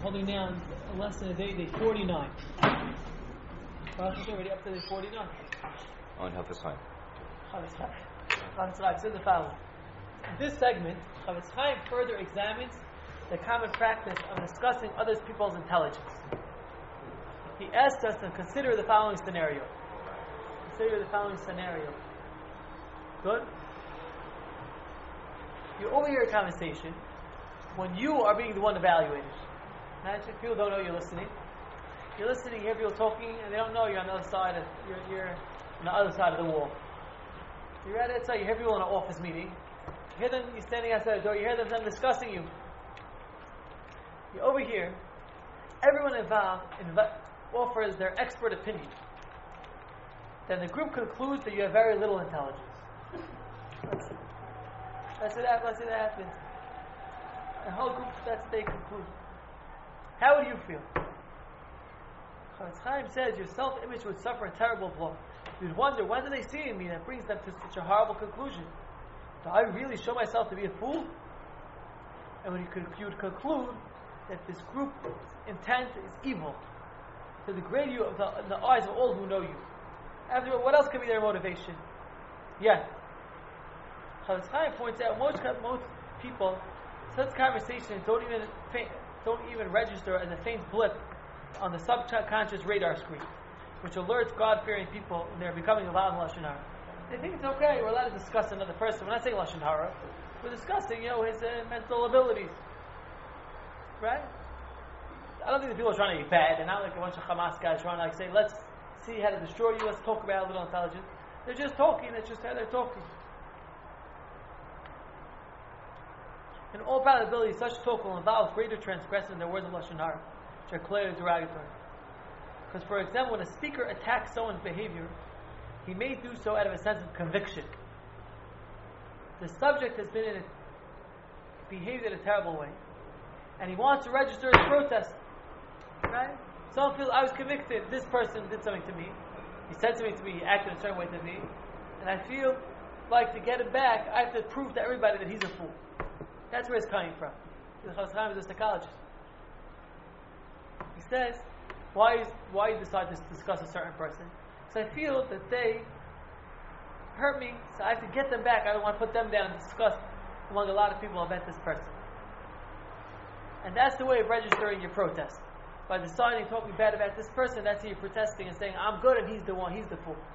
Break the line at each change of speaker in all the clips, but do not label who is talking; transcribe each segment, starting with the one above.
holding down a lesson a day 49. Already up to day 49.
On Chafetz Chaim.
Chafetz Chaim says the following. In this segment, Chafetz Chaim further examines the common practice of discussing other people's intelligence. He asks us to consider the following scenario. Good? You overhear a conversation when you are being the one evaluated. Imagine people don't know you're listening. You're listening, you hear people talking, and they don't know you're on the other side of you're on the other side of the wall. You're at outside, you hear people in an office meeting. You hear them, you're standing outside the door, you hear them discussing you. You overhear. Everyone involved offers their expert opinion. Then the group concludes that you have very little intelligence. Let's say that happens. The whole group, that's what they conclude. How would you feel? Chafetz Chaim says your self-image would suffer a terrible blow. You'd wonder, what do they see in me that brings them to such a horrible conclusion? Do I really show myself to be a fool? And when you'd conclude that this group's intent is evil, to degrade you in the eyes of all who know you. After all, what else could be their motivation? Yet, Chafetz Chaim points out most people, such conversations don't even register as a faint blip on the subconscious radar screen, which alerts God-fearing people when they're becoming involved in Lashon Hara. They think it's okay, we're allowed to discuss another person. We're not saying Lashon Hara, we're discussing, his mental abilities. Right? I don't think the people are trying to be bad. They're not like a bunch of Hamas guys trying to say, let's see how to destroy you, let's talk about a little intelligence. They're just talking, that's just how they're talking. In all probability, such talk will involve greater transgression than words of Lashon Hara, which are clearly derogatory. Because, for example, when a speaker attacks someone's behavior, he may do so out of a sense of conviction. The subject has behaved in a terrible way, and he wants to register his protest. Right? Someone feels, I was convicted, this person did something to me, he said something to me, he acted in a certain way to me, and I feel like to get him back, I have to prove to everybody that he's a fool. That's where it's coming from. Chafetz Chaim is a psychologist. He says, why you decide to discuss a certain person? Because I feel that they hurt me, so I have to get them back. I don't want to put them down and discuss among a lot of people about this person. And that's the way of registering your protest. By deciding, talking bad about this person, that's how you're protesting and saying, I'm good and he's the one, he's the fool.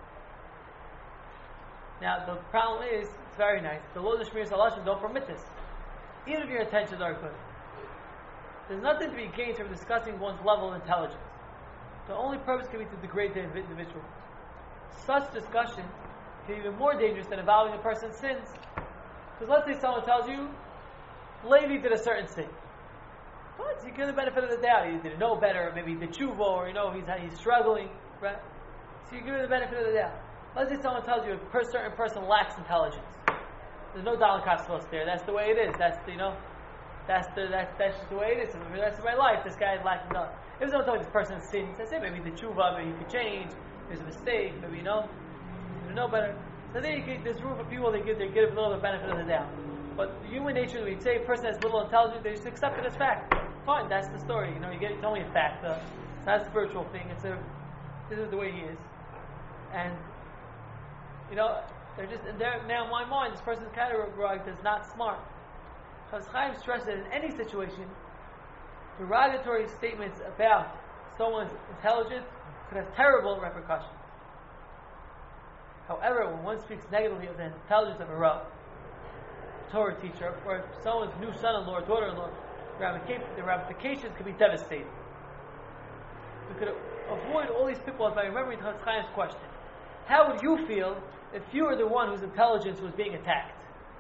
Now, the problem is, it's very nice, the laws of Shmiras HaLashon don't permit this. Even if your intentions are good. There's nothing to be gained from discussing one's level of intelligence. The only purpose can be to degrade the individual. Such discussion can be even more dangerous than involving a person's sins. Because let's say someone tells you, Levi did a certain sin. What? So you give the benefit of the doubt. He didn't know better, maybe he did tshuva, or he's struggling, right? So you give the benefit of the doubt. Let's say someone tells you a certain person lacks intelligence. There's no Daled Kassos there. That's the way it is. That's just the way it is. For the rest of my life, this guy is lacking knowledge. If someone tells you this person sins, I say maybe the tshuva, maybe he could change. There's a mistake. Maybe you know better. So then you get this group of people. They give a little benefit of the doubt. But human nature, we say a person has little intelligence, they just accept it as fact. Fine, that's the story. It's only a fact. It's not a spiritual thing. This is the way he is, and they're just now in my mind. This person's categorized as not smart. Chafetz Chaim stresses that in any situation, derogatory statements about someone's intelligence could have terrible repercussions. However, when one speaks negatively of the intelligence of a Rav, Torah teacher, or someone's new son-in-law or daughter-in-law, the ramifications could be devastating. We could avoid all these pitfalls by remembering Chafetz Chaim's question. How would you feel if you were the one whose intelligence was being attacked?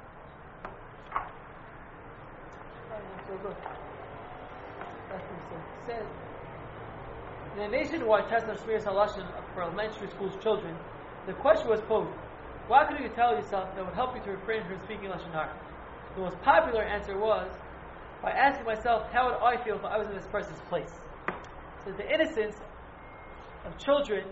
So good. That's what he says. In a nationwide test of Shmiras HaLashon for elementary school's children, the question was posed, what could you tell yourself that would help you to refrain from speaking Lashon Hara? The most popular answer was, by asking myself, how would I feel if I was in this person's place? So the innocence of children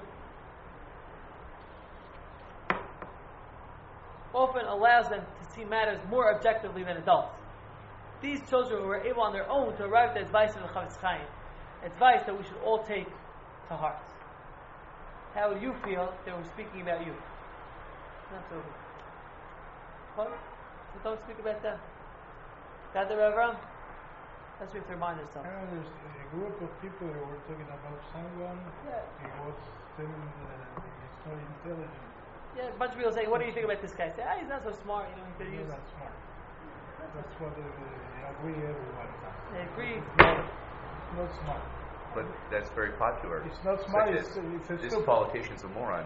often allows them to see matters more objectively than adults. these children were able on their own to arrive at the advice of the Chavetz Chaim, advice that we should all take to heart. How would you feel if they were speaking about you? Not so good. What? So don't speak about them. Got the Reverend? That's what we have to remind ourselves.
There's a group of people who were talking about someone.
Yeah.
He was telling he's not intelligent.
Yeah, a bunch of people say, what do you think about this guy? Say, he's not so smart, he could
He's
use.
not smart. That's what they agree everyone.
They agree.
It's not smart.
But that's very popular.
It's not smart.
Such
It's
as,
a
this
stupid.
politician's a moron.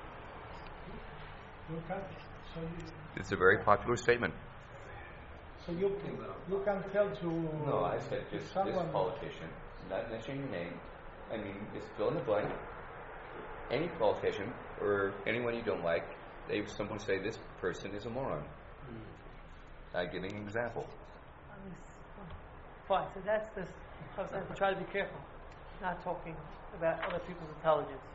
It's a very popular statement.
So you can tell to
No, I said just
someone,
this politician, not mentioning your name. I mean, it's fill in the blank. Any politician or anyone you don't like, someone say this person is a moron. I'm giving an example.
Fine, so that's this. Try to be careful, not talking about other people's intelligence.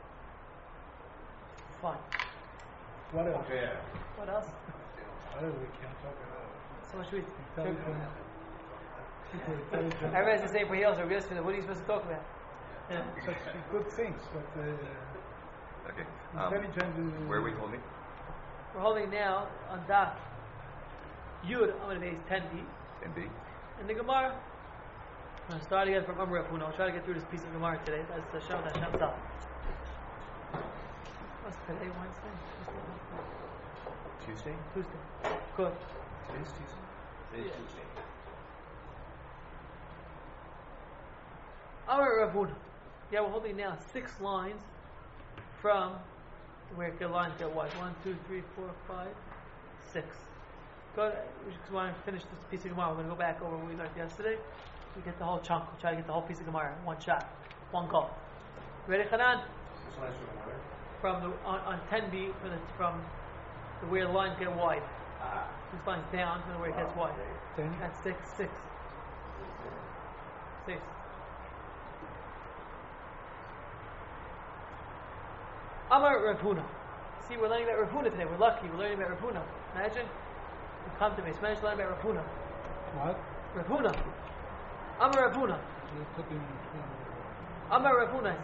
Fine.
What else?
What else?
What else we can talk about?
So what should we?
Intelligent. People intelligent.
Everybody's the same for heels or this. What are you supposed to talk about? Yeah.
Such good things, but
Okay.
intelligent is...
Where are we holding?
We're holding now on Daf Yud Amud Beis 10b.
10b.
In the Gemara, I'm going to start again from Amr Rav Huna. I'll try to get through this piece of Gemara today. That's the Hashem, that's Hashem's help. What's today, Wednesday?
Tuesday?
Tuesday. Good.
Today's Tuesday. Today's
Yeah.
Tuesday.
Amr Rav Huna. Yeah, we're holding now 6 lines from where the lines get wide. 1, 2, 3, 4, 5, 6. Good. We just want to finish this piece of Gemara. We're going to go back over what we learned yesterday. We get the whole chunk. We'll try to get the whole piece of Gemara in one shot, one go. Ready, Hanan? From the on 10b from the where the lines get wide. This line's down to where it gets wide.
10.
That's 6. 6. Amar Rav Huna. See, we're learning about Rav Huna today. We're lucky. We're learning about Rav Huna. Imagine you come to me. Managed to learn about Rav Huna.
What?
Rav Huna. Amar Rav Huna.
You're talking...
Amar Rav Huna.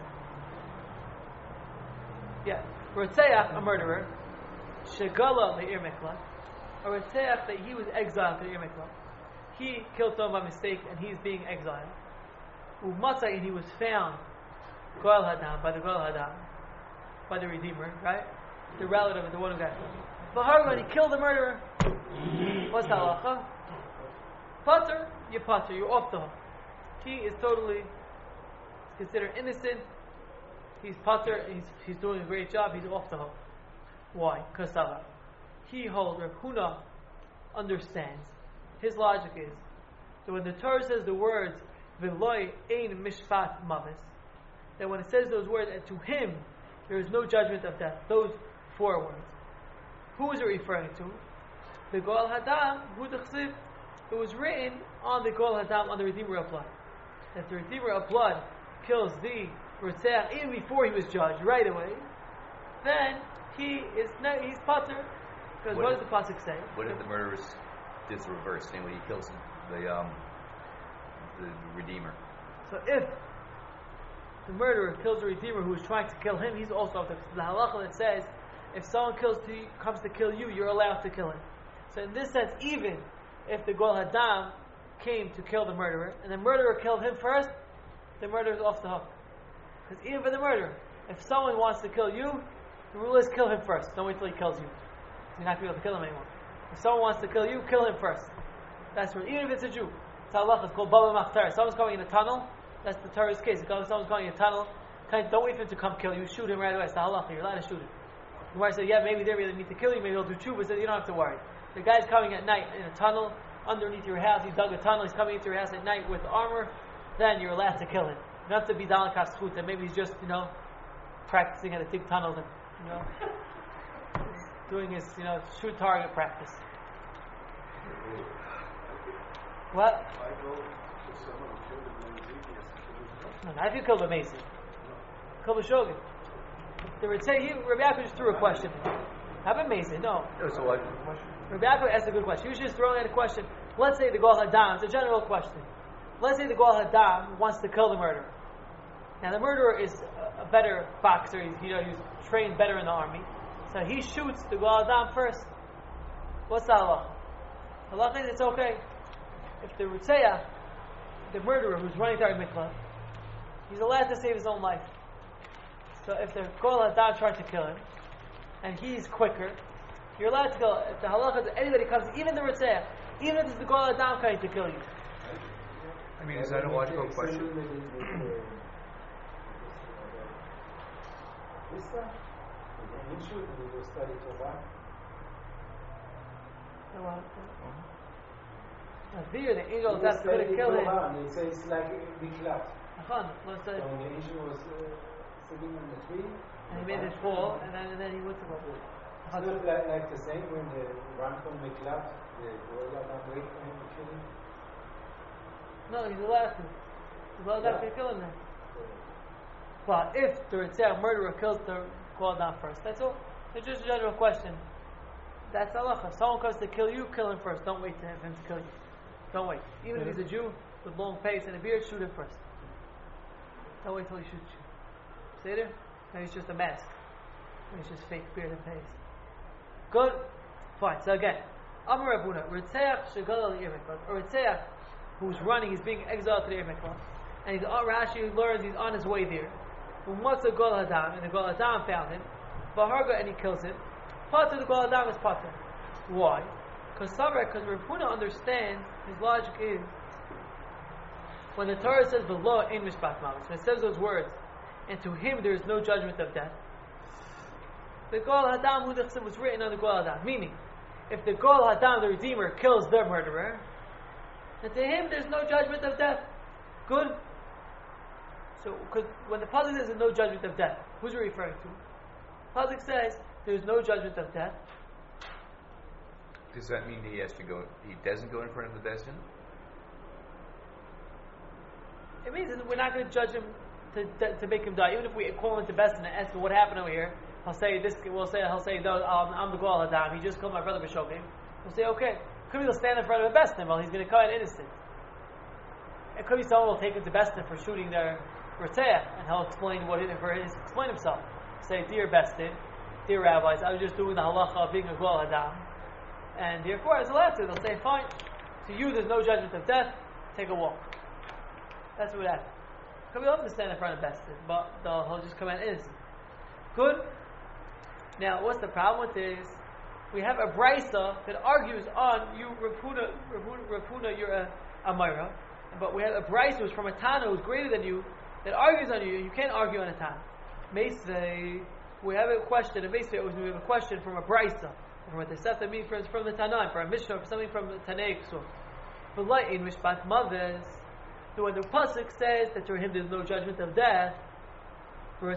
Yeah. Rotzeach, a murderer. Shegala le'ir mikla. A Rotzeach that he was exiled to the Ir Mikla. He killed someone by mistake and he's being exiled. Umatzah, and he was found Goel Hadam, by the Goel Hadam, by the Redeemer, right? The relative of the one who got killed. But he killed the murderer. What's the halacha? Pater, you're pater, you're off the hook. He is totally considered innocent. He's pater, he's doing a great job, he's off the hook. Why? Kasava. He holds, Rav Huna understands. His logic is that when the Torah says the words V'loi ein mishpat mavis, that when it says those words, and to him there is no judgment of death, those 4 words. Who is it referring to? The Goel Hadam, Hu D'chsiv. It was written on the Goel Hadam, on the Redeemer of blood. If the Redeemer of blood kills the Rotzeach even before he was judged, right away, then he's pater. Because what does the pasuk say?
What if the murderer did the reverse? Namely, he kills the Redeemer.
So if the murderer kills the Redeemer who is trying to kill him, he's also the halacha that says if someone comes to kill you, you're allowed to kill him. So in this sense, even if the Goel Hadam came to kill the murderer and the murderer killed him first, the murderer is off the hook. Because even for the murderer, if someone wants to kill you, the rule is kill him first. Don't wait till he kills you. You're not going to be able to kill him anymore. If someone wants to kill you, kill him first. That's right. Even if it's a Jew. It's halacha. It's called Baba Machtar. If someone's going in a tunnel, that's the Torah's case. If someone's going in a tunnel, don't wait for him to come kill you. Shoot him right away. It's the halacha. You're allowed to shoot him. The Gemara said, yeah, maybe they really need to kill you. Maybe he'll do tshuva. But you don't have to worry. The guy's coming at night in a tunnel underneath your house. He dug a tunnel. He's coming into your house at night with armor. Then you're allowed to kill him. You don't have to be Dalek HaZchut. And maybe he's just, practicing at a big tunnel. And, doing his, shoot target practice. What? No, not if you killed a Mason. Kill the Shogun. They would say, Rabbi Yaakov just threw a question. How about Mason? No.
So what?
Rabbi Yaakov asked a good question. He was just throwing out a question. let's say the Goel Hadam, it's a general question. Let's say the Goel Hadam wants to kill the murderer. Now the murderer is a better boxer, he's trained better in the army. So he shoots the Goel Hadam first. What's the halacha? The halacha is it's okay. If the Rutzeach, the murderer who's running to Mikla, he's allowed to save his own life. So if the Goel Hadam tries to kill him, and he's quicker, you're allowed to kill. If the halacha is anybody comes, even the Rutzeach, even if it's the Goel Hadam trying to kill you.
I mean, is that a logical question?
Here, the angel is not going to kill him.
It says like Miklat. So
Let's
the angel was sitting on the tree.
and he made it fall, and then he went to go.
It's not like the same when they run from Miklat, the Goel Hadam wait for him to kill him.
No, he's allowed to. He's allowed to kill him then. But if the Ritzah murderer kills the Goel Hadam first, that's all. It's just a general question. That's halacha. If someone comes to kill you, kill him first. Don't wait for him to kill you. Don't wait. Even if he's a Jew with long face and a beard, shoot him first. Don't wait till he shoots you. See there? Maybe it's just a mask. Maybe it's just fake beard and face. Good? Fine. So again, Amar Rabuna, Ritzeach Shegal al Irmikot, or Ritzeach who's running, he's being exiled to the Irmikot, and Rashi learns he's on his way there. What's the Goel Hadam? And the Goel Hadam found him. Vaharga, and he kills him. Pater, the Goel Hadam is Pater. Why? Because Rabuna understands, his logic is, when the Torah says the law in Mishpat Mavis, when it says those words, and to him there is no judgment of death, the Goel Hadam who was written on the Goel Hadam. Meaning, if the Goel Hadam, the Redeemer, kills the murderer, then to him there's no judgment of death. Good? So, because when the pasuk says there's no judgment of death, who's it referring to? Pasuk says there's no judgment of death.
Does that mean he doesn't go in front of the Beis Din?
It means that we're not going to judge him to make him die. Even if we call him to Beis Din and ask him what happened over here, he'll say, no, I'm the Goel Hadam, he just killed my brother B'Shogim. We'll say, okay. Could be he'll stand in front of a Beis Din, well, he's going to come out innocent. It could be someone will take him to Beis Din for shooting their Ritzeach, and he'll explain explain himself. Say, dear Beis Din, dear rabbis, I was just doing the halacha of being a Goel Hadam, and therefore I was allowed to. They'll say, fine, to you there's no judgment of death, take a walk. That's what happens. Could be able to stand in front of Beis Din, but he'll just come out innocent. Good? Now, what's the problem with this? We have a brisa that argues on you, Rapuna, you're a Amira, but we have a brisa who's from a Tana who's greater than you, that argues on you. You can't argue on a Tana. Meisvei, we have a question, we have a question from a brisa, from a Tesefta, means from the Tana, from a Mishnah, or something from the Tanaic. But like in Mishpat Maves, so when the pasuk says that through him there's no judgment of death, the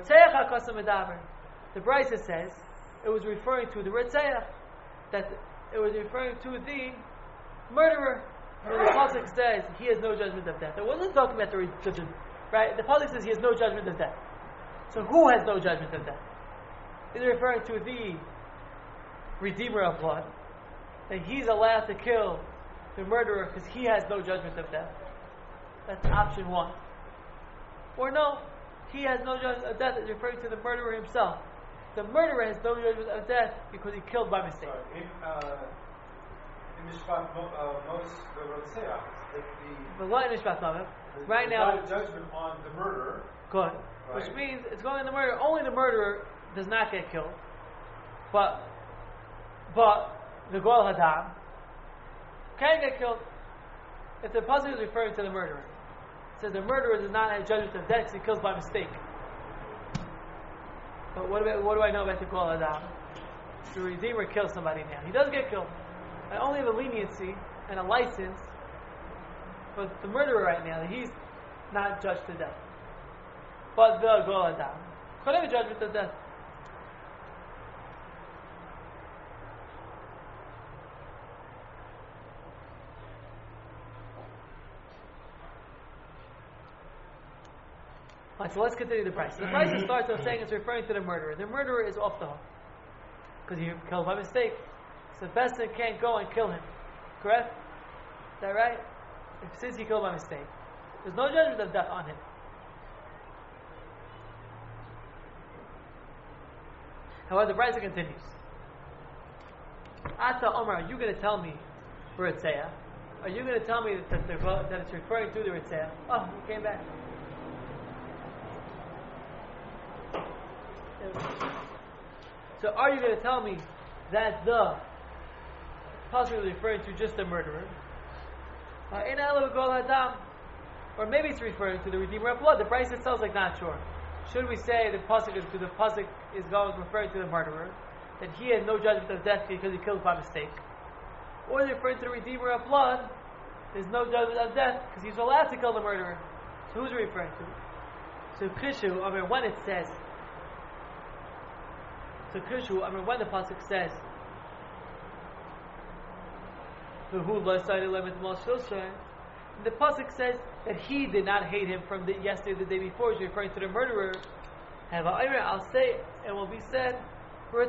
brisa says it was referring to the Ritzeach, that it was referring to the murderer. When the pasuk says he has no judgment of death, it wasn't talking about the judgment, right? The pasuk says he has no judgment of death. So who has no judgment of death? It's referring to the Redeemer of blood, that he's allowed to kill the murderer because he has no judgment of death. That's option one. Or no, he has no judgment of death. It's referring to the murderer himself. The murderer has no judgment of death because he killed by mistake.
In Mishpat Mos, the Rotzeach,
But what in Mishpat Mavet? Right now,
judgment on the murderer.
good.
Right.
Which means it's going in the murderer. Only the murderer does not get killed. But the Goel Hadam can get killed. If the pasuk is referring to the murderer, it says the murderer does not have judgment of death because he kills by mistake. But what do I know about the Goel Hadam? The Redeemer kills somebody now. He does get killed. I only have a leniency and a license, but the murderer right now, he's not judged to death. But the Goel Hadam could have a judgment of death. Right, so let's continue the price. The price starts off saying it's referring to the murderer. The murderer is off the hook because he killed by mistake. So the Beis Din can't go and kill him. Correct? that right? Since he killed by mistake, there's no judgment of death on him. However, the Brisa continues. Ata Omar, are you going to tell me Ritzea? Are you going to tell me that it's referring to the Ritzea? Oh, he came back. So are you going to tell me that the pasuk is referring to just the murderer? Or maybe it's referring to the redeemer of blood. The Brisa itself is like not sure. Should we say the pasuk is going referring to the murderer, that he has no judgment of death because he killed by mistake? Or is it referring to the redeemer of blood? There's no judgment of death because he's allowed to kill the murderer. So who's it referring to? So Kishu, when it says, when the pasuk says, the pasuk says that he did not hate him from yesterday, the day before. He's referring to the murderer. I'll say, and will be said, the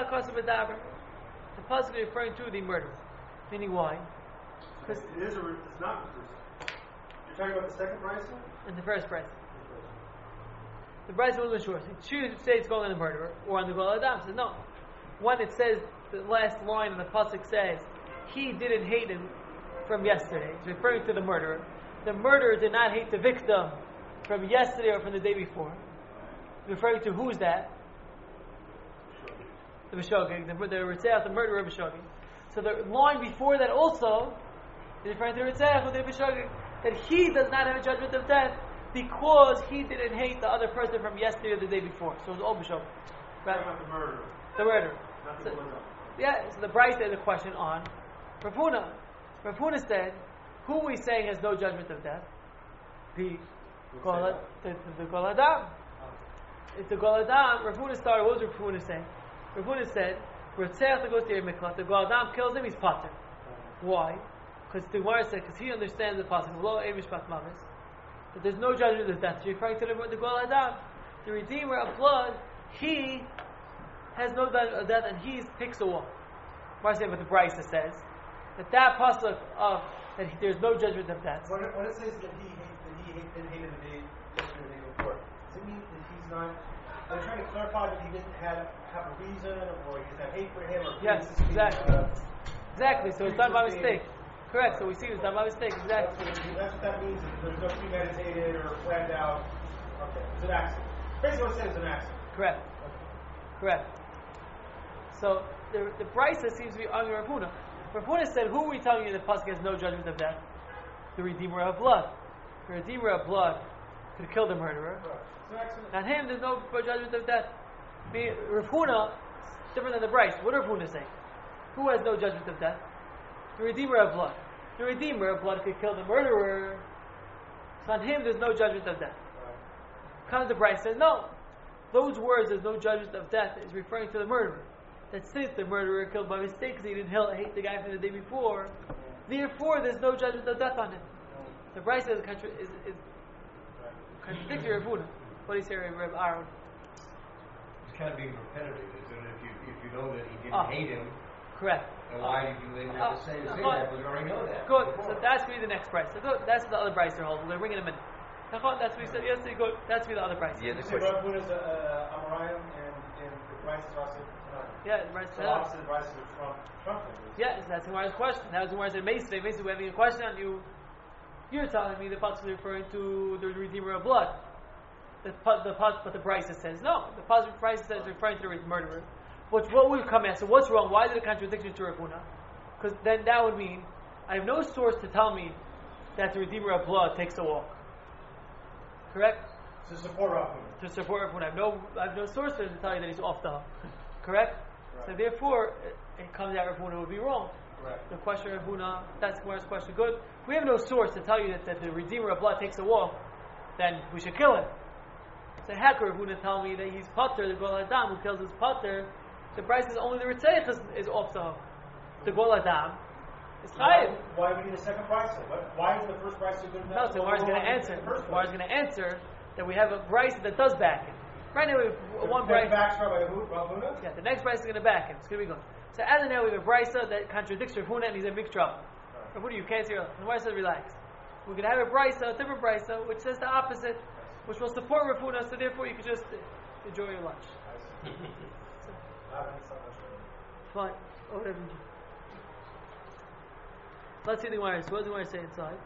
pasuk is referring to the murderer. Meaning why?
Because it's not. You're talking about the second Brisa?
In the first Brisa. The Brisa wasn't sure. So choose to say it's going on the murderer or on the Gol Adam. So no. When it says, the last line in the pasuk says, he didn't hate him from yesterday. It's referring to the murderer. The murderer did not hate the victim from yesterday or from the day before. Referring to who's that? The B'shogeg, the Ritzeach, the murderer of B'shogeg. So the line before that also is referring to the Ritzeach, the B'shogeg, that he does not have a judgment of death because he didn't hate the other person from yesterday or the day before. So it was all B'shogeg. Right?
About the murderer.
The murderer.
Not the Gol Adam.
Yeah, so the Brisa has a question on Rav Huna. Rav Huna said, who are we saying has no judgment of death? The Gol Adam. It's the Gol Adam. Rav Huna started, what was Rav Huna saying? Rav Huna said, Ritzeach goes to Miklat, the Gol Adam kills him, he's pater. Why? Because the Gemara said, because he understands the pasuk, lo ein mishpat mavis, that there's no judgment of death. So you're referring to the Gol Adam, the Redeemer of blood. He has no judgment of death, and he picks a wall. Gemara said what the Brisa says, that pasuk of that there's no judgment of death.
When it says that he didn't hate him the day before, does it mean that he's not? They're trying to clarify that he didn't have a reason, or he didn't have hate for him, or
yes, exactly. Exactly. So it's done by mistake. Correct. So we see it's done by mistake. Exactly.
That's what that means. There's no premeditated or planned out. Okay, it's an accident. Basically, what it says is an accident.
Correct. Correct. So the Brisa seems to be arguing Rav Huna. Rav Huna said, who are we telling you that pasuk has no judgment of death? The Redeemer of blood. The Redeemer of blood could kill the murderer. Not him, there's no judgment of death. Rav Huna is different than the Brisa. What did Rav Huna say? Who has no judgment of death? The Redeemer of blood. The Redeemer of blood could kill the murderer. So on him, there's no judgment of death. Comes the Brisa says, no. Those words, there's no judgment of death, is referring to the murderer. That since the murderer killed by mistake because he didn't hate the guy from the day before, therefore there's no judgment of death on him. The Brisa is contradictory of Huna. What do you say, Reb Aaron?
It's kind of being repetitive, isn't it? If you know that he didn't hate him,
correct.
Then why did you later say that? Because you already know that.
Good. So that's be the next Brisa. So good. That's the other Brisa holds. We're going to bring in a minute. That's what we said yesterday. Good. That's be the other Brisa.
Yeah, the
So
question.
Rav Huna's Amoraim and the Brisa is also
Yeah, the Brisa.
so obviously the Brisa is Trump.
Yeah, that's Gemara's question. That was Gemara said Mason. Mason, we're having a question on you. You're telling me the pasuk is referring to the Redeemer of blood. But the Brisa says no. The Brisa says it's referring to the murderer. What would come at? So what's wrong? Why is it a contradiction to Rav Huna? Because then that would mean I have no source to tell me that the Redeemer of blood takes a walk. Correct?
To support Rav Huna.
To support Rav Huna. I have no source to tell you that he's off the hook. Correct?
Right.
So therefore, it comes out Rav Huna would be wrong.
Right.
The question of Rav Huna, that's Gemara's question. Good. If we have no source to tell you that the Redeemer of blood takes a walk, then we should kill him. So how could Rav Huna tell me that he's pater, the Gol Adam who kills his pater? The Brisa is only the Ritzeach is off the hook. The Gol Adam is chayiv.
Why do we need a second Brisa? Why is the first Brisa good enough?
No, so Gemara's going to answer. Gemara's going to answer that we have a Brisa that does back him. Right now we have one Brisa.
Backs Rav Huna?
Yeah, the next Brisa is going to back him. It's going to be good. So as of now we have a Brisa that contradicts Rav Huna and he's in big trouble. Rabuna, you can't say the Gemara says relax. We're going to have a brisa, a different brisa, which says the opposite, which will support Rabuna, so therefore you can just enjoy your lunch. Fine. Or whatever you do. Let's see the Gemara. So what does the Gemara say inside?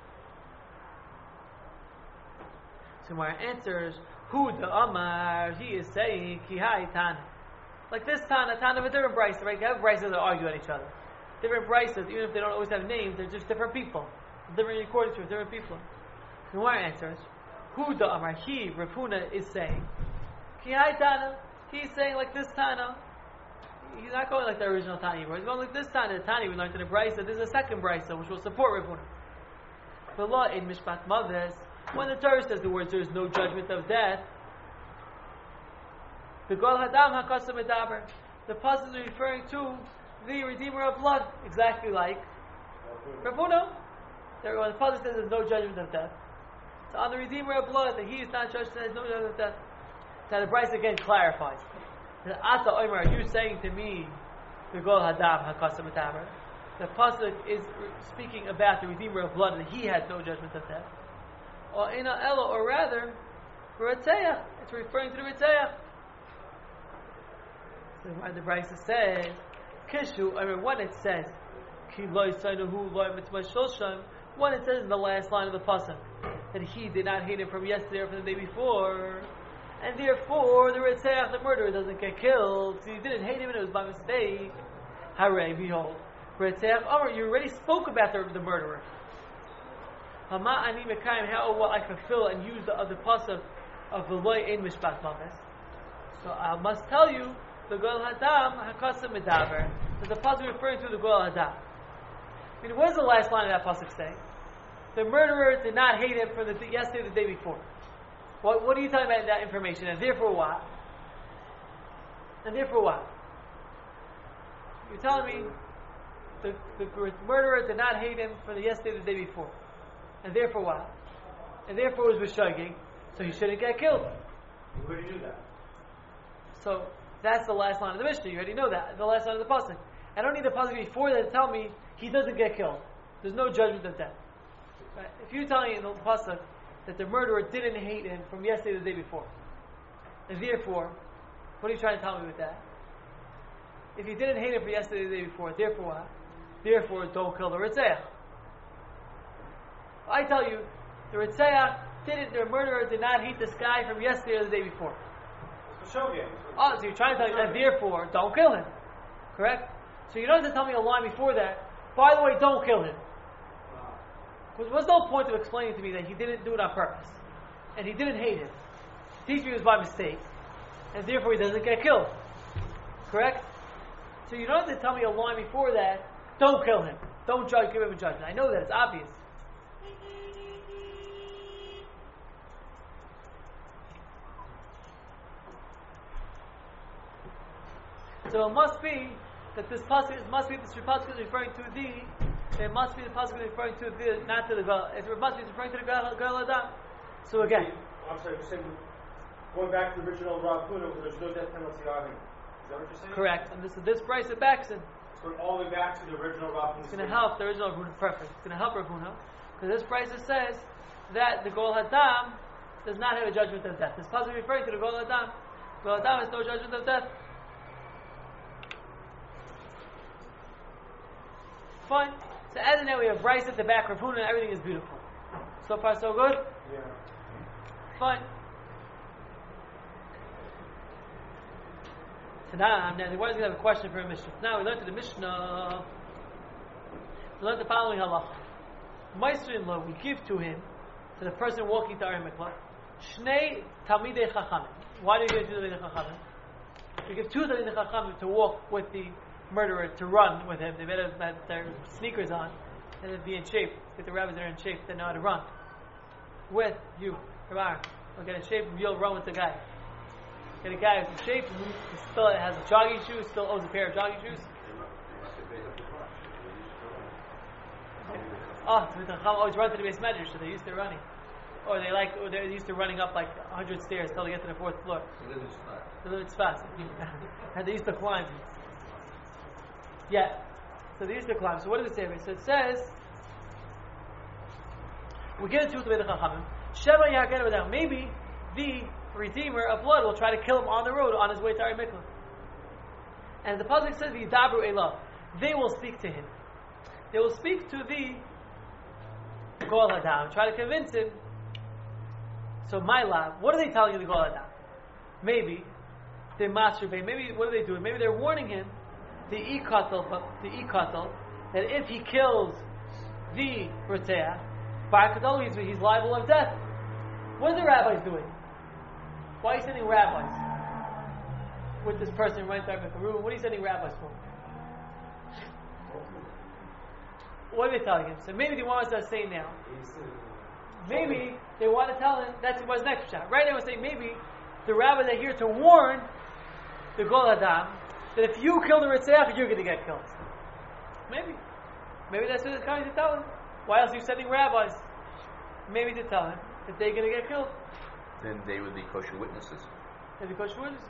So Gemara answers, Hu the Amar, he is saying, Ki hai Tana. Like this Tana of a different brisa, right? You have brises that argue at each other. Different brises, even if they don't always have names, they're just different people. Different recordings from different people. The Gemara answers, Hu the Amar, he, Rav Huna, is saying, Ki hai Tana. He's saying like this Tana. He's not going like the original Tana. He's going like this Tana. The Tana we learned in the brisa. This is a second brisa which will support Rav Huna. The law in Mishpat Maves, when the Torah says the words there is no judgment of death, the Gol Hadam HaKasam Medaber, the pasuk is referring to the Redeemer of blood, exactly like Rav Huna. When the pasuk says there's no judgment of death, so on the Redeemer of blood, that he is not judged, there's no judgment of death. Now the brisa again clarifies. Ata Omer, are you saying to me, the Gol Hadam HaKasam Medaber? The pasuk is speaking about the Redeemer of blood, that he had no judgment of death. Or Ina Elo, or rather, Ratzeach. It's referring to the Ratzeach. So why the brisa says, Kishu, I mean, when it says, Ki loy sainahu loy mitzvah shoshan, when it says in the last line of the pasuk that he did not hate him from yesterday or from the day before, and therefore the Ratzeach, the murderer, doesn't get killed. So you didn't hate him and it was by mistake. Hooray, behold. Ratzeach, you already spoke about the murderer. Hama ani mekayim, how will I fulfill and use the pasuk of the loy in Mishpat Maves? So I must tell you, the Gol Hadam HaKasam Medaber, that the pasuk referring to the Gol Hadam. I mean, what does the last line of that pasuk say? The murderer did not hate him from yesterday or the day before. What are you talking about in that information? And therefore what? And therefore what? You're telling me the murderer did not hate him from yesterday or the day before. And therefore what? And therefore it was b'shogeg, so he shouldn't get killed.
Where do you do that?
So that's the last line of the Mishnah. You already know that. The last line of the pasuk. I don't need the pasuk before that to tell me he doesn't get killed. There's no judgment of death. Right? If you're telling me in the pasuk that the murderer didn't hate him from yesterday or the day before, and therefore, what are you trying to tell me with that? If he didn't hate him from yesterday or the day before, therefore what? Therefore, don't kill the Ratzeach. I tell you, the murderer did not hate this guy from yesterday or the day before. So you're trying to tell me that therefore, don't kill him. Correct? So you don't have to tell me a line before that, by the way, don't kill him. What's the whole point of explaining to me that he didn't do it on purpose? And he didn't hate him. Teach me it was by mistake. And therefore he doesn't get killed. Correct? So you don't have to tell me a line before that, don't kill him. Don't give him a judgment. I know that, it's obvious. So it must be that this pasuk is referring to the. It must be the pasuk referring to the, not to the Gol. It must be referring to the Gol Hadam. So again,
I'm sorry, you're saying going back to the original Rav Huna, where there's no death penalty on him. Is that what you're saying?
Correct. And this price it backs in.
It's going all the way back to the original Rav Huna.
It's going to help the original Rav Huna. Perfect. It's going to help Rav Huna because this price says that the Gol Hadam does not have a judgment of death. This pasuk referring to the Gol Hadam. Gol Hadam has no judgment of death. Fine. So as of now we have Bryce at the back, Rav Huna, and everything is beautiful. So far so good?
Yeah.
Fine. So now the one is going to have a question for a Mishnah. Now we learned to the Mishnah. We learned the following halacha. Ma'aser we give to him, to the person walking to Aron Miklat, Shnei Talmidei Chachamim. Why do you give two Talmidei Chachamim? We give two Talmidei Chachamim to walk with the murderer, to run with him. They better have their sneakers on and be in shape. Get the rabbis that are in shape that know how to run. With you, Rabbi, we'll get in shape and you'll run with the guy. Get a guy who's in shape, who still has a jogging shoe, still owns a pair of jogging shoes. Oh, the Chacham always run to the base measure, so they're used to running. Or they're used to running up like 100 stairs till they get to the 4th floor. They live fast. And they used to climb. Yeah. So they used to climb. So what does it say? So it says We get into the Chachamim. Sheva Yagen B'Dam. Maybe the Redeemer of blood will try to kill him on the road on his way to Ari Mikla. And the pasuk says, "V'yidabru elav." They will speak to him. They will speak to the Goel Hadam, try to convince him. So my lab, what are they telling you, the Goel Hadam? Maybe they masturbate. Maybe what are they doing? Maybe they're warning him, the ikatel, that if he kills the Rotzeah, he's liable of death. What are the rabbis doing? Why are you sending rabbis with this person right there? What are you sending rabbis for? What are they telling him? So maybe they want us to say now. Maybe they want to tell him, that's what's next shot. Right now we're saying maybe the rabbis are here to warn the Goel Hadam that if you kill the Ritzach, you're going to get killed. Maybe. Maybe that's what it's coming to tell him. Why else are you sending rabbis? Maybe to tell him that they're going to get killed.
Then they would be kosher witnesses.
They'd be kosher witnesses.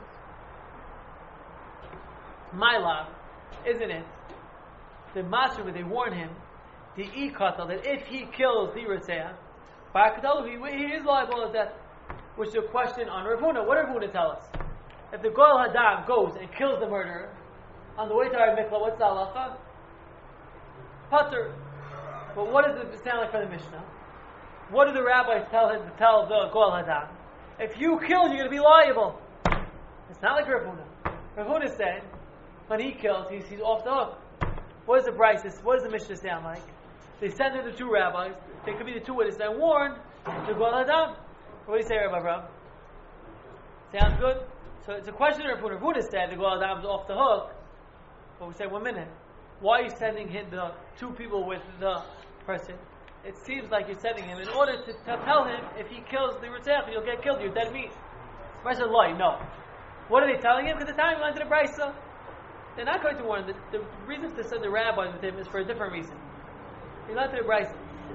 My love, isn't it? The master, when they warn him, the ikatel, that if he kills the Ritzach, he is liable to death. Which is a question on Rav Huna. What did Rav Huna tell us? If the Goel Hadam goes and kills the murderer on the way to Ari Mikla, what's the halacha? Pater. But what does it sound like for the Mishnah? What do the rabbis tell him to tell the Goel Hadam? If you kill, you're going to be liable. It's not like Rav Huna. Rav Huna said, when he kills, he's off the hook. What is the Bryce? What does the Mishnah sound like? They send in the two rabbis. They could be the two witnesses and warn the Goel Hadam. What do you say, Rabbi Abraham? Sounds good? So it's a question of Rav Huna said the Goel Hadam is off the hook. But we say, 1 minute. Why are you sending him the two people with the person? It seems like you're sending him in order to tell him if he kills the Ritzach, you'll get killed, you're dead meat. Rest of the law, no. What are they telling him? Because the time he went to the Brisa. They're not going to warn him. The reason to send the rabbis with him is for a different reason. He went to the Brisa.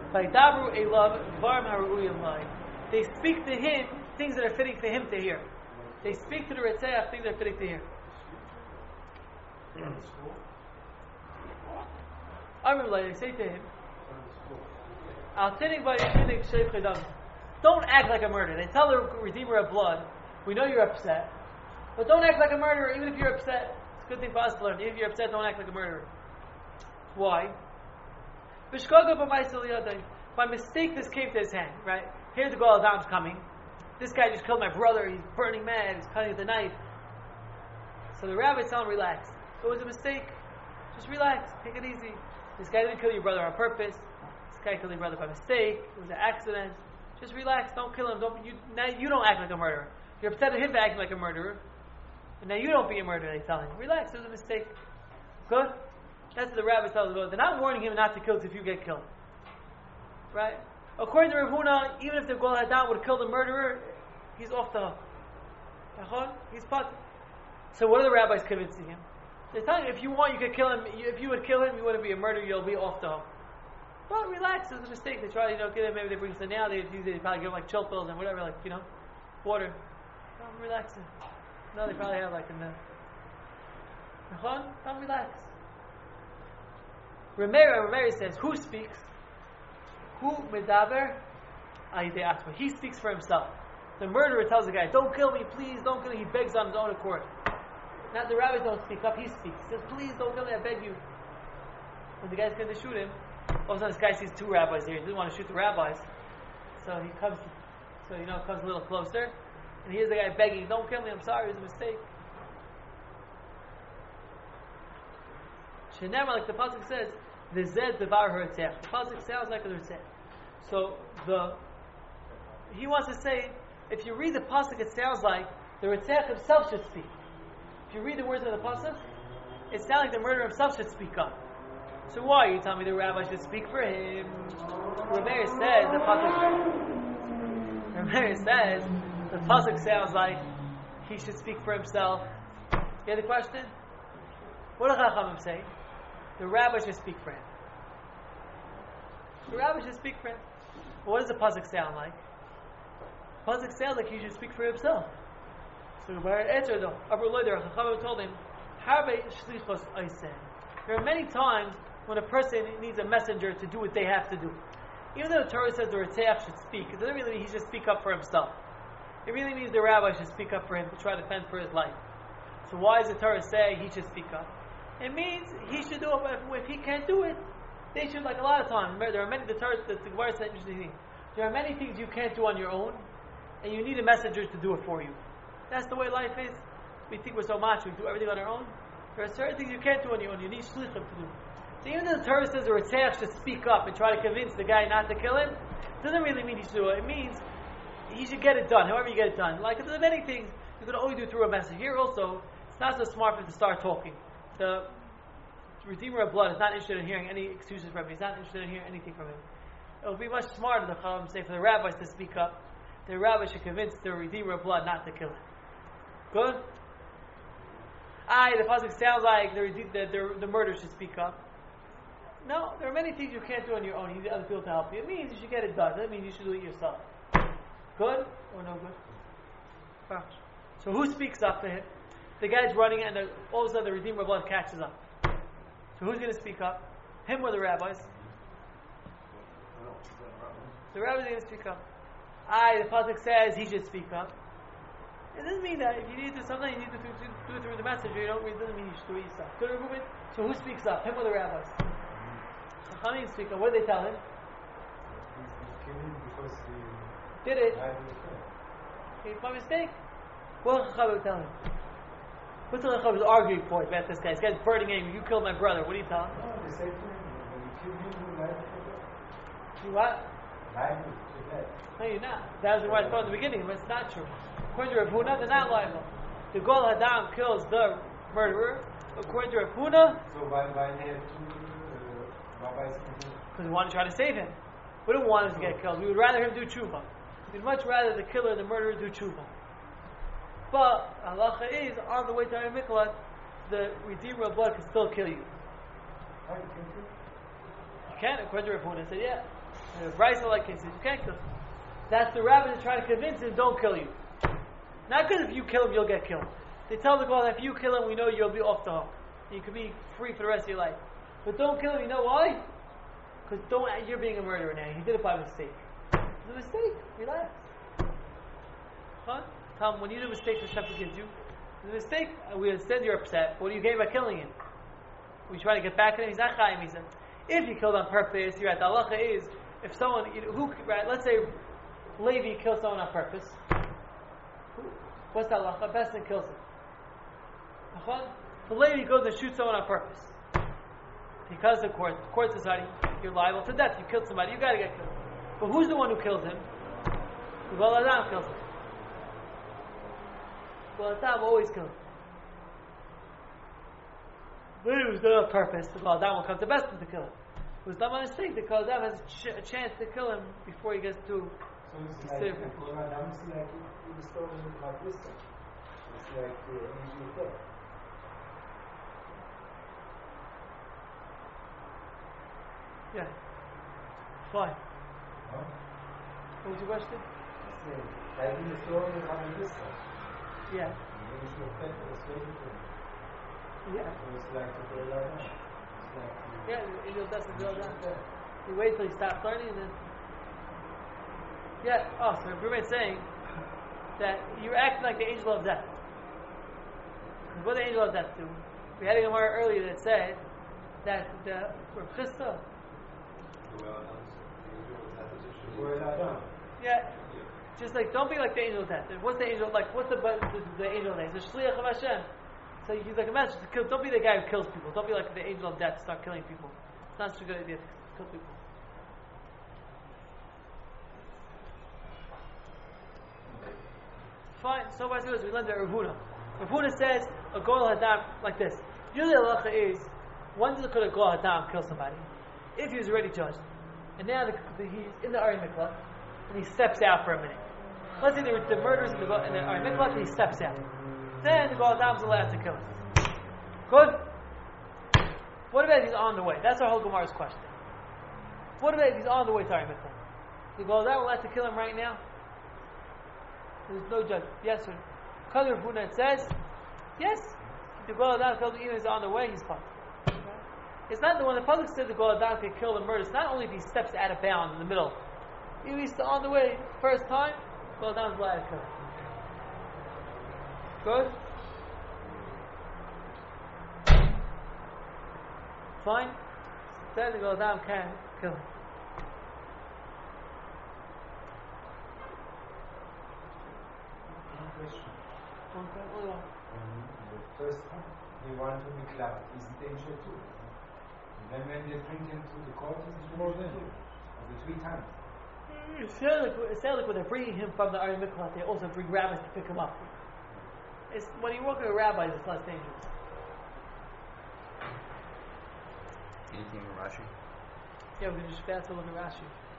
They speak to him things that are fitting for him to hear. They speak to the Ritzach things that are fitting to hear. They say to him, don't act like a murderer. They tell the Redeemer of blood, we know you're upset, but don't act like a murderer even if you're upset. It's a good thing for us to learn. Even if you're upset, don't act like a murderer. Why? By mistake this came to his hand, right? Here's the Goel Hadam's coming. This guy just killed my brother, he's burning mad, he's cutting with a knife. So the rabbis tell him, relax. It was a mistake. Just relax, take it easy. This guy didn't kill your brother on purpose. This guy killed your brother by mistake. It was an accident. Just relax, don't kill him. Now you don't act like a murderer. You're upset at him for acting like a murderer. And now you don't be a murderer, they tell him. Relax, it was a mistake. Good? That's what the rabbis tell us. They're not warning him not to kill if you get killed. Right? According to Rav Huna, even if the Goel Hadam would kill the murderer, he's off the hook. He's put. So what are the rabbis convincing him? They're telling him, if you want, you could kill him. If you would kill him, you wouldn't be a murderer, you'll be off the hook. But relax, it was a mistake. They try to, get him, maybe they bring some now, they probably give him like chill pills and whatever, water. Don't relax him. No, they probably have in the don't relax. Rameir says, who speaks? Who medaber? He speaks for himself. The murderer tells the guy, don't kill me, please, don't kill me. He begs on his own accord. Not the rabbis don't speak up, he speaks. He says, please don't kill me, I beg you. When the guy's going to shoot him, all of a sudden this guy sees two rabbis here. He doesn't want to shoot the rabbis. So he comes a little closer. And here's the guy begging, don't kill me, I'm sorry, it was a mistake. Shenema, like the pasuk says, the zed devar ha'ritzach. The pasuk sounds like a ritzach. So he wants to say, if you read the pasuk, it sounds like the ritzach himself should speak. If you read the words of the pasuk, it sounds like the murderer himself should speak up. So why are you telling me the rabbi should speak for him? Rameir says the pasuk sounds like he should speak for himself. You get the question? What do Chachamim say? The rabbi should speak for him. The rabbi should speak for him. What does the pasuk sound like? The pasuk sounds like he should speak for himself. So the Gemara answered though. Chachamim told him, there are many times when a person needs a messenger to do what they have to do. Even though the Torah says the Ritzeach should speak, it doesn't really mean he should speak up for himself. It really means the rabbi should speak up for him to try to defend for his life. So why does the Torah say he should speak up? It means he should do it. If he can't do it, they should, like a lot of times. There are many, the Gemara said interesting thing. There are many things you can't do on your own, and you need a messenger to do it for you. That's the way life is. We think we're so much, we do everything on our own. There are certain things you can't do on your own. You need shlichim to do. So even though the Torah says the Ritzeach should speak up and try to convince the guy not to kill him, it doesn't really mean he should do it. It means he should get it done, however you get it done. Like there's many things you can only do through a message. Here also, it's not so smart for him to start talking. The Redeemer of Blood is not interested in hearing any excuses from him. He's not interested in hearing anything from him. It would be much smarter, the Chacham say, for the rabbis to speak up. The rabbi should convince the Redeemer of Blood not to kill him. Good? The pasuk sounds like the murderer should speak up. No, there are many things you can't do on your own. You need other people to help you. It means you should get it done. It doesn't mean you should do it yourself. Good or no good? So who speaks up to him? The guy's running and all of a sudden the Redeemer of Blood catches up. So who's going to speak up? Him or the rabbis? The rabbis are going to speak up. The pasuk says he should speak up. It doesn't mean that if you need to, sometimes you need to do it through the messenger. It doesn't mean you should do it yourself. Good or movement? So who speaks up? Him or the rabbis? Chachamim speak up. What do they tell him?
He's killing because he
Did it?
lied with him.
Okay, by mistake. What does Chachamim tell him? What's the Chachamim's arguing point about this guy? This guy's burning angry. You killed my brother. What do you tell him?
No, they say to him, when you kill him, you lied with him.
You what?
Lied with him.
No, you're not. That was the right thought at the beginning, but it's not true. According to Rav Huna, they're not liable. The Gol Hadam kills the murderer. According to Rav Huna,
So why they have two rabbis?
because we want to try to save him. We don't want him to get killed. We would rather him do tshuva. We'd much rather the killer, the murderer, do tshuva. But halacha is on the way to Ar Miklat, the Redeemer of Blood can still kill you.
Why you can kill?
You can, according to Rav Huna, said yeah. Bryce like cases, you can't kill him. That's the rabbis that try to convince him, don't kill you. Not because if you kill him, you'll get killed. They tell the God, if you kill him, we know you'll be off the hook. You can be free for the rest of your life. But don't kill him, you know why? Because you're being a murderer now. He did it by mistake. It's a mistake. Relax. Huh? Tell him, when you do mistakes Hashem forgives you. It's a mistake. We understand you're upset. What do you gain by killing him? We try to get back at him. He's not chayim. He said, if you killed on purpose, you're right. The halacha is, if someone, let's say Levi kills someone on purpose. What's the halacha? Best than kills him. The Levi goes and shoots someone on purpose. Because the court society, you're liable to death. You killed somebody, you gotta get killed. But who's the one who kills him? The Gol Adam kills him. The Gol Adam always kills him. But it was done on purpose. The Gol Adam will come to best to kill him. It was done by mistake. The Gol Adam has a chance to kill him before he gets to.
So it's like the Gol Adam is like in the story of Pakistan. It's like the angel of death.
Yeah. Fine.
Huh?
What was your question?
Like in the story of Pakistan.
Yeah.
The angel of death was waiting for him.
Yeah.
So it's like the Gol Adam. It's like the
Yeah, the angel does the Gol Adam.
death.
You wait till he stops learning and then. Yeah, so Ruben's saying that you're acting like the angel of death. Because what did the angel of death do? We had a Gemara earlier that said that the Rav Chisda,
Gol Adam.
yeah, just like, don't be like the angel of death. What's the angel, like, what's the angel of death? It's the Shliach of Hashem. So he's like a message to kill. Don't be the guy who kills people. Don't be like the angel of death, start killing people. It's not such a good idea to kill people. Fine, so what I do is we learn the Rav Huna. Rav Huna says a Gol Hadam like this. Usually the halacha is, when could a Gol Hadam kill somebody? If he was already judged, and now he's in the Ar Miklat, and he steps out for a minute. Let's say the murderers in the Ar Miklat, and he steps out. Then the Gol Hadam is allowed to kill him. Good? What about if he's on the way? That's our whole Gemara's question. What about if he's on the way to Ar Miklat? The Gol Hadam allowed to kill him right now? There's no judgment. Yes or no? Because Rav Huna says, yes. The Gol Adam tells him even if he's on the way, he's fine. It's not the when the pasuk said the Goel Adam can kill the murder. It's not only if he steps out of bounds in the middle. If he's on the way first time, Goel Adam's allowed to kill. Good. Fine. Then the Goel Adam can kill him.
One question.
Only one.
The first time they want to be cloud is danger too. And then when they bring him to the court, it's more than of the 3 times.
It sounds like when they're bringing him from the Ari Miklat, they also bring rabbis to pick him up. It's when you work with a rabbi, it's less dangerous.
Anything in Rashi?
Yeah, we can just fast look at Rashi.